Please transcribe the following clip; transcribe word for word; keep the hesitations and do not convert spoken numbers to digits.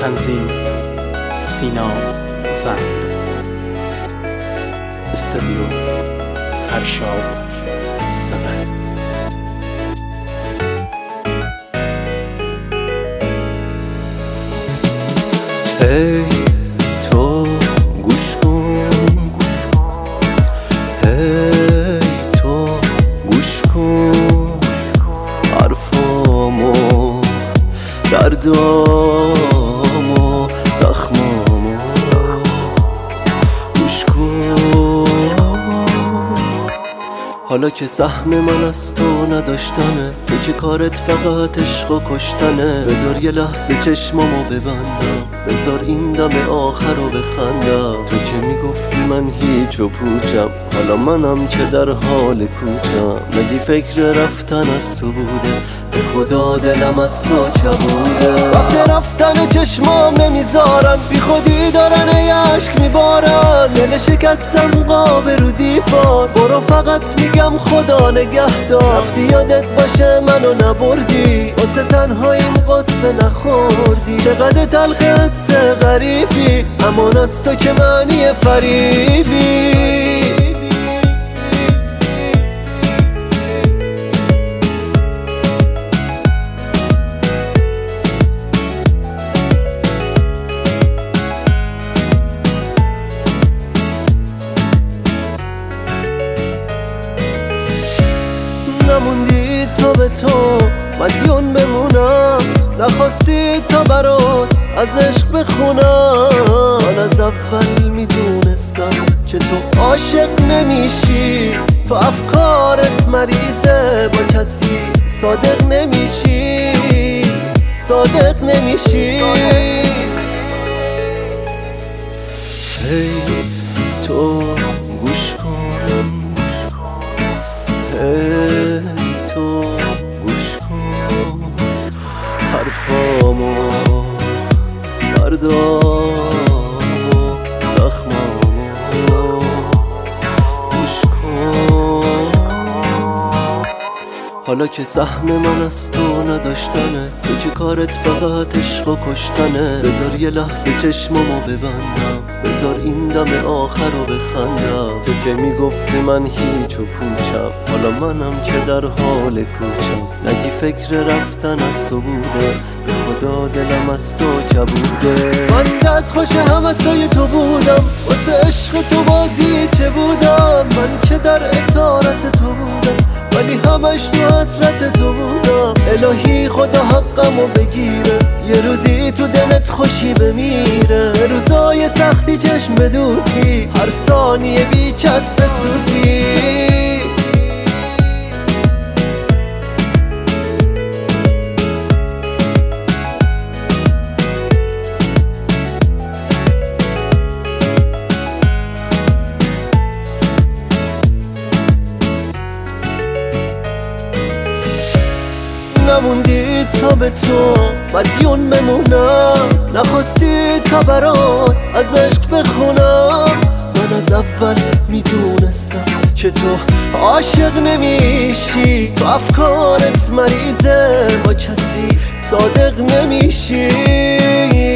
تنظیم سینا زند، استودیو فرشاد سمن. هی تو گوش کن، هی تو گوش کن، حرفامو، دردامو، زخمامو گوش کن. حالا که سهم من از تو نداشتنه، تو که کارت فقط عشق و کشتنه، بذار یه لحظه چشمامو ببندم، بذار این دم آخر رو بخندم. تو که میگفتی من هیچ و پوچم، حالا منم که در حال کوچم. مگه فکر رفتن از تو بوده؟ به خدا دلم از تو کبوده. وقت رفتن چشمام نمیذارن، بی خودی دارن ای عشق میبارن. دل شکستم قاب رو دیوار، برو فقط میگم خدا نگهدار. رفتی یادت باشه منو نبردی، واسه تنهاییم قصه نخوردی. چقدر تلخ حس غریبی، امان از تو که معنی فریبی. نموندی تو به تو مدیون بمونم، نخواستی تا برات از عشق بخونم. من از اول میدونستم که تو عاشق نمیشی، تو افکارت مریضه، با کسی صادق نمیشی، صادق نمیشی. هی تو گوش کن، هی تو گوش کن، حرفامو، دردامو، زخمامو گوش کن. حالا که سهم من از تو نداشتنه، تو که کارت فقط عشق و کشتنه، بذار یه لحظه چشمامو ببندم، بذار این دم آخر رو بخندم. تو که میگفتی من هیچ و پوچم، حالا منم که در حال کوچم. نگی فکر رفتن از تو بوده؟ به خدا دلم از تو کبوده. من دست خوش همسای تو بودم، واسه عشق تو بازی چه بودم. من که در اسارت تو بودم، ولی همش تو حسرت تو بودم. الهی خدا حقمو بگیره، یه روزی تو دلت خوشی بمیره. روزای سختی چشم بدوزی، هر ثانیه بی کس بسوزی. نموندی تا به تو مدیون بمونم، نخواستی تا برات از عشق بخونم. من از اول میدونستم که تو عاشق نمیشی، تو افکارت مریضه، با کسی صادق نمیشی.